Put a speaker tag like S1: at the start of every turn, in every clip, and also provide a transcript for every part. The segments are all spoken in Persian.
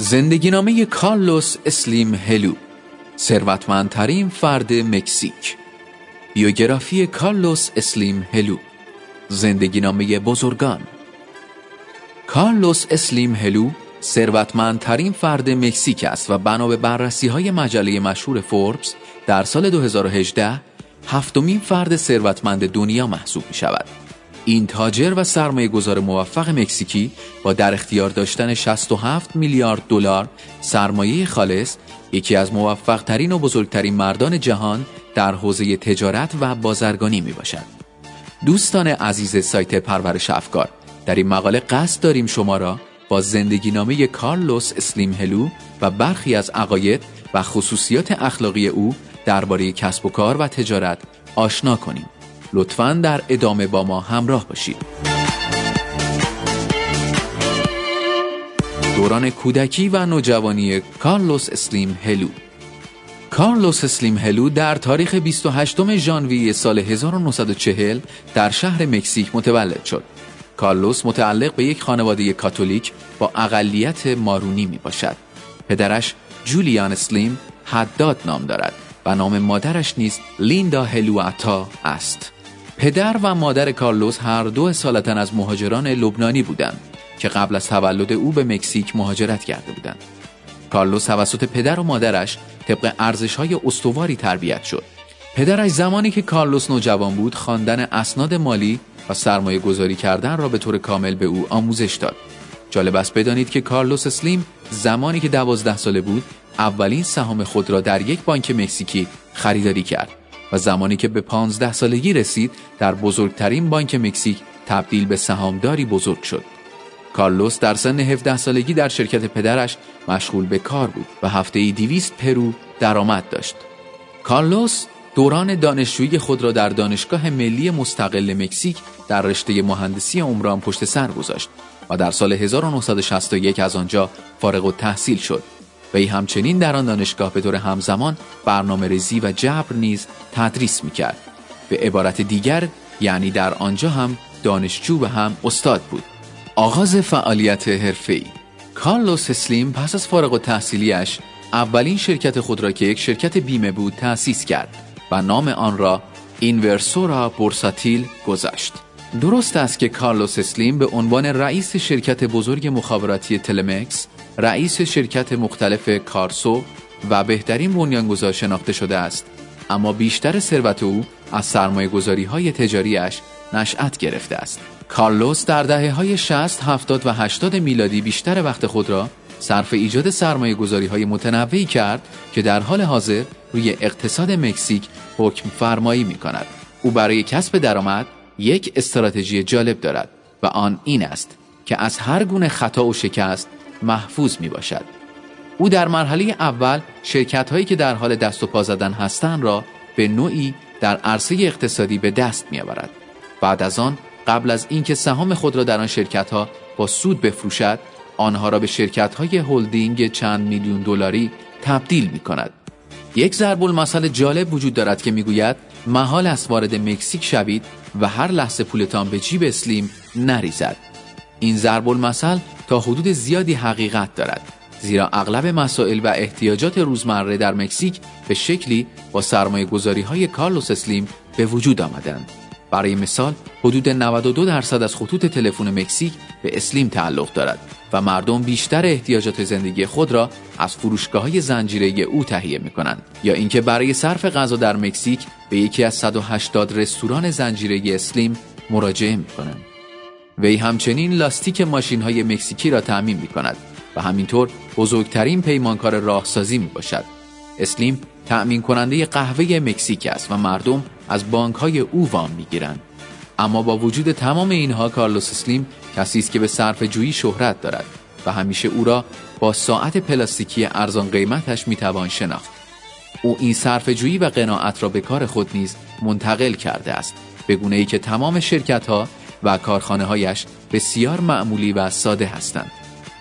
S1: زندگینامه کارلوس اسلیم هلو، ثروتمندترین فرد مکزیک. بیوگرافی کارلوس اسلیم هلو، زندگینامه بزرگان. کارلوس اسلیم هلو ثروتمندترین فرد مکزیک است و بنا به بررسی‌های مجله مشهور فوربس در سال 2018 هفتمین فرد ثروتمند دنیا محسوب می‌شود. این تاجر و سرمایه‌گذار موفق مکزیکی با در اختیار داشتن 67 میلیارد دلار سرمایه خالص، یکی از موفق‌ترین و بزرگترین مردان جهان در حوزه تجارت و بازرگانی میباشد. دوستان عزیز سایت پرورش افکار، در این مقاله قصد داریم شما را با زندگینامه کارلوس اسلیم هلو و برخی از عقاید و خصوصیات اخلاقی او درباره کسب و کار و تجارت آشنا کنیم. لطفاً در ادامه با ما همراه باشید. دوران کودکی و نوجوانی کارلوس اسلیم هلو. کارلوس اسلیم هلو در تاریخ 28 ژانویه سال 1940 در شهر مکزیک متولد شد. کارلوس متعلق به یک خانواده کاتولیک با اقلیت مارونی می باشد. پدرش جولیان اسلیم حداد نام دارد و نام مادرش نیز لیندا هلوآتا است. پدر و مادر کارلوس هر دو اصالتاً از مهاجران لبنانی بودند که قبل از تولد او به مکزیک مهاجرت کرده بودند. کارلوس توسط پدر و مادرش طبق ارزش‌های استواری تربیت شد. پدرش زمانی که کارلوس نوجوان بود خواندن اسناد مالی و سرمایه گذاری کردن را به طور کامل به او آموزش داد. جالب است بدانید که کارلوس اسلیم زمانی که 12 ساله بود اولین سهام خود را در یک بانک مکزیکی خریداری کرد و زمانی که به 15 سالگی رسید در بزرگترین بانک مکزیک تبدیل به سهامداری بزرگ شد. کارلوس در سن 17 سالگی در شرکت پدرش مشغول به کار بود و هفته‌ای 200 پرو درآمد داشت. کارلوس دوران دانشجویی خود را در دانشگاه ملی مستقل مکزیک در رشته مهندسی عمران پشت سر گذاشت و در سال 1961 از آنجا فارغ التحصیل شد. وی همچنین در آن دانشگاه به طور همزمان برنامه‌ریزی و جبر نیز تدریس می‌کرد. به عبارت دیگر یعنی در آنجا هم دانشجو و هم استاد بود. آغاز فعالیت حرفه‌ای. کارلوس اسلیم پس از فارغ التحصیلی‌اش اولین شرکت خود را که یک شرکت بیمه بود تأسیس کرد و نام آن را اینورسورا بورساتیل گذاشت. درست است که کارلوس اسلیم به عنوان رئیس شرکت بزرگ مخابراتی تلمکس، رئیس شرکت مختلف کارسو و بهترین بنیانگذار شناخته شده است، اما بیشتر ثروت او از سرمایه‌گذاری‌های تجاریش نشأت گرفته است. کارلوس در دهه‌های 60، 70 و 80 میلادی بیشتر وقت خود را صرف ایجاد سرمایه‌گذاری‌های متنوعی کرد که در حال حاضر روی اقتصاد مکزیک حکم فرمایی می‌کند. او برای کسب درآمد یک استراتژی جالب دارد و آن این است که از هر گونه خطا و شکست محفوظ میباشد. او در مرحله اول شرکت‌هایی که در حال دست و پا زدن هستند را به نوعی در عرصه اقتصادی به دست می‌آورد. بعد از آن قبل از اینکه سهام خود را در آن شرکت‌ها با سود بفروشد، آنها را به شرکت‌های هلدینگ چند میلیون دلاری تبدیل می‌کند. یک ضرب‌المثل جالب وجود دارد که می‌گوید محال است وارد مکزیک شوید و هر لحظه پولتان به جیب اسلیم نریزد. این ضرب‌المثل تا حدود زیادی حقیقت دارد، زیرا اغلب مسائل و احتیاجات روزمره در مکزیک به شکلی با سرمایه‌گذاری‌های کارلوس اسلیم به وجود آمدند. برای مثال حدود 92% از خطوط تلفن مکزیک به اسلیم تعلق دارد و مردم بیشتر احتیاجات زندگی خود را از فروشگاه‌های زنجیره‌ای او تهیه می‌کنند، یا اینکه برای صرف غذا در مکزیک به یکی از 180 رستوران زنجیره‌ای اسلیم مراجعه می‌کنند. وی همچنین لاستیک ماشین‌های مکزیکی را تأمین می‌کند و همینطور بزرگترین پیمانکار راهسازی می‌باشد. اسلیم تأمین کننده قهوه مکزیک است و مردم از بانک‌های او وام می‌گیرند. اما با وجود تمام اینها کارلوس اسلیم کسی است که به صرفه‌جویی شهرت دارد و همیشه او را با ساعت پلاستیکی ارزان قیمتش می‌توان شناخت. او این صرفه‌جویی و قناعت را به کار خود نیز منتقل کرده است، به گونه‌ای که تمام شرکت‌ها و کارخانه‌هایش بسیار معمولی و ساده هستند.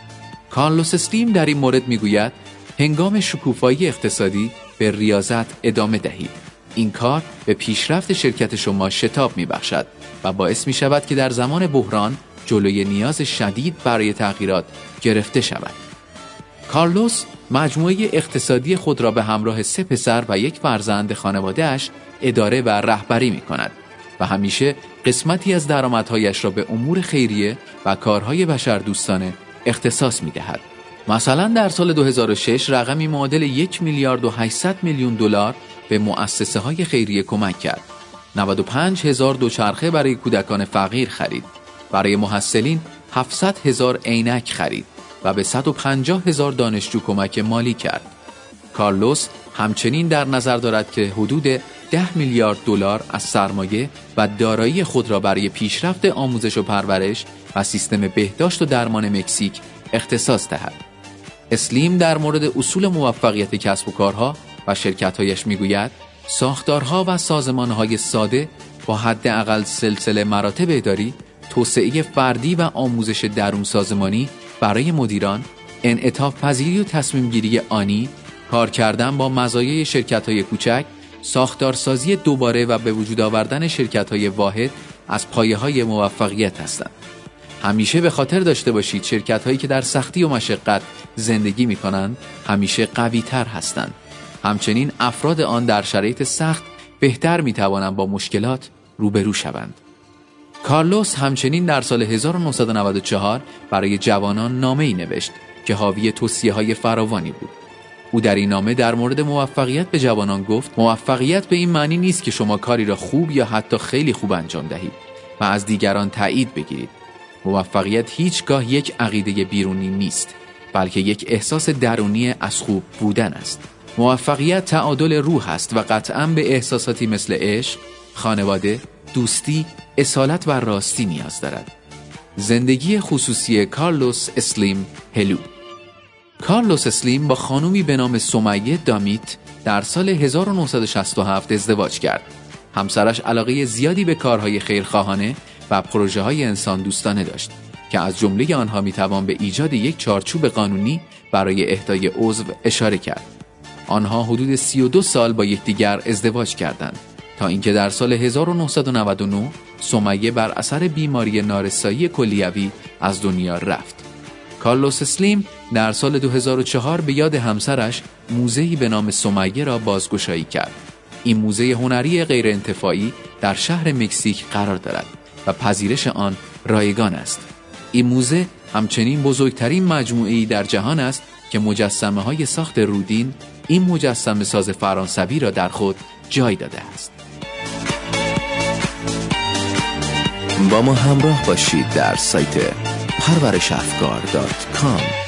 S1: کارلوس اسلیم در این مورد می‌گوید هنگام شکوفایی اقتصادی به ریاضت ادامه دهید. این کار به پیشرفت شرکت شما شتاب می‌بخشد و باعث می‌شود که در زمان بحران جلوی نیاز شدید برای تغییرات گرفته شود. کارلوس مجموعه اقتصادی خود را به همراه 3 پسر و 1 فرزند خانواده‌اش اداره و رهبری می‌کند و همیشه قسمتی از درآمدهایش را به امور خیریه و کارهای بشردوستانه اختصاص می‌دهد. مثلا در سال 2006 رقمی معادل 1 میلیارد و 800 میلیون دلار به مؤسسه‌های خیریه کمک کرد. 95,000 دوچرخه برای کودکان فقیر خرید. برای محصلین 700,000 عینک خرید و به 150,000 دانشجو کمک مالی کرد. کارلوس همچنین در نظر دارد که حدود 10 میلیارد دلار از سرمایه و دارایی خود را برای پیشرفت آموزش و پرورش و سیستم بهداشت و درمان مکزیک اختصاص دهد. اسلیم در مورد اصول موفقیت کسب و کارها و شرکت‌هایش می‌گوید ساختارها و سازمان‌های ساده با حداقل سلسله مراتب اداری، توسعه فردی و آموزش درون سازمانی برای مدیران، انعطاف پذیری و تصمیم گیری آنی، کار کردن با مزایای شرکت‌های کوچک، ساختارسازی دوباره و به وجود آوردن شرکت‌های واحد از پایه‌های موفقیت هستند. همیشه به خاطر داشته باشید شرکت‌هایی که در سختی و مشقت زندگی می‌کنند همیشه قوی‌تر هستند. همچنین افراد آن در شرایط سخت بهتر می‌توانند با مشکلات روبرو شوند. کارلوس همچنین در سال 1994 برای جوانان نامه‌ای نوشت که حاوی توصیه‌های فراوانی بود. او در این نامه در مورد موفقیت به جوانان گفت موفقیت به این معنی نیست که شما کاری را خوب یا حتی خیلی خوب انجام دهید و از دیگران تایید بگیرید. موفقیت هیچگاه یک عقیده بیرونی نیست، بلکه یک احساس درونی از خوب بودن است. موفقیت تعادل روح است و قطعاً به احساساتی مثل عشق، خانواده، دوستی، اصالت و راستی نیاز دارد. زندگی خصوصی کارلوس اسلیم هلو. کارلوس اسلیم با خانومی به نام سمیه دامیت در سال 1967 ازدواج کرد. همسرش علاقه زیادی به کارهای خیرخواهانه و پروژه‌های انسان دوستانه داشت که از جمله آنها میتوان به ایجاد یک چارچوب قانونی برای اهدای عضو اشاره کرد. آنها حدود 32 سال با یکدیگر ازدواج کردند تا اینکه در سال 1999 سمیه بر اثر بیماری نارسایی کلیوی از دنیا رفت. کارلوس اسلیم در سال 2004 به یاد همسرش موزه‌ای به نام سمیه را بازگشایی کرد. این موزه هنری غیرانتفاعی در شهر مکزیک قرار دارد و پذیرش آن رایگان است. این موزه همچنین بزرگترین مجموعه‌ای در جهان است که مجسمه‌های ساخت رودین این مجسمه ساز فرانسوی را در خود جای داده است.
S2: با ما همراه باشید در سایت parvarishafkar.com.